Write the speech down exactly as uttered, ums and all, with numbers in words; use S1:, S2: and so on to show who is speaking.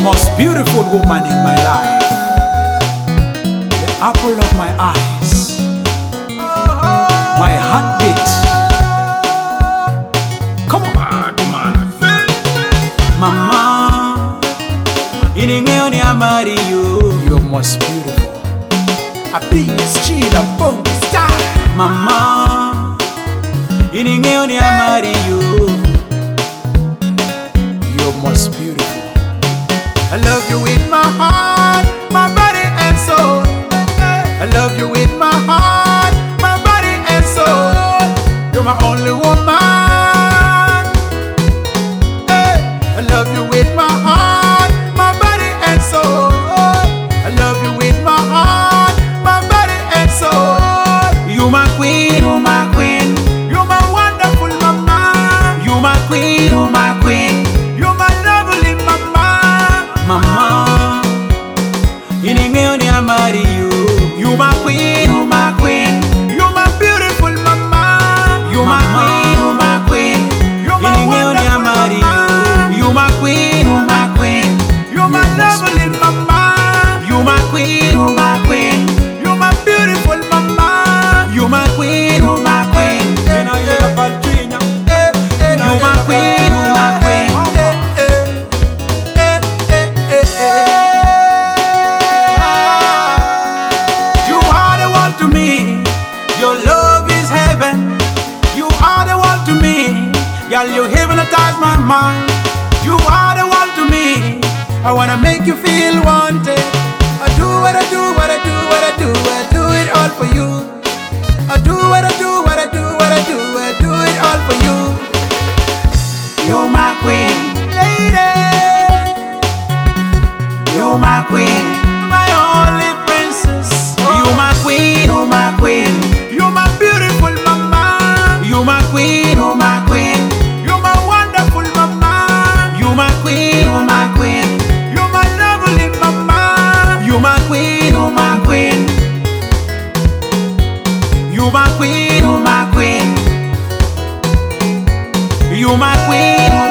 S1: most beautiful woman in my life, the apple of my eyes, my heartbeat. Come on, come on. Mama, iningeo ni amari you. You're most beautiful. A biggest chill, a bone star. Mama, iningeo ni amari you. You're most beautiful. I love you with my heart, my body and soul. I love you with my heart, my body and soul. You're my only woman. Hey. I love you with my heart, my body and soul. I love you with my heart, my body and soul. You my queen, you my queen. You my wonderful mama. You my queen, you my queen. You my lovely mama. Mama, iningeo ni amari you. You my queen, you my queen. You my beautiful mama. You my queen, you my queen. You my wonderful mama. You my queen, you my queen. You my lovely mama. You my queen, you my queen. You my beautiful mama. You my queen, you my queen. You my queen, you my queen. To me, your love is heaven. You are the one to me. Girl, you hypnotize my mind. You are the one to me. I wanna make you feel wanted. I do what I do, what I do, what I do. I do it all for you. I do what I do, what I do, what I do. I do it all for you. You're my queen, lady. You're my queen, my only princess. You're my queen, you're my queen. You're my beautiful mama. You're my queen, you're my queen. You're my wonderful mama. You're my queen, you're my queen. You're my lovely mama. You're my queen, you're my queen. You're my queen, you're my queen. You're my queen.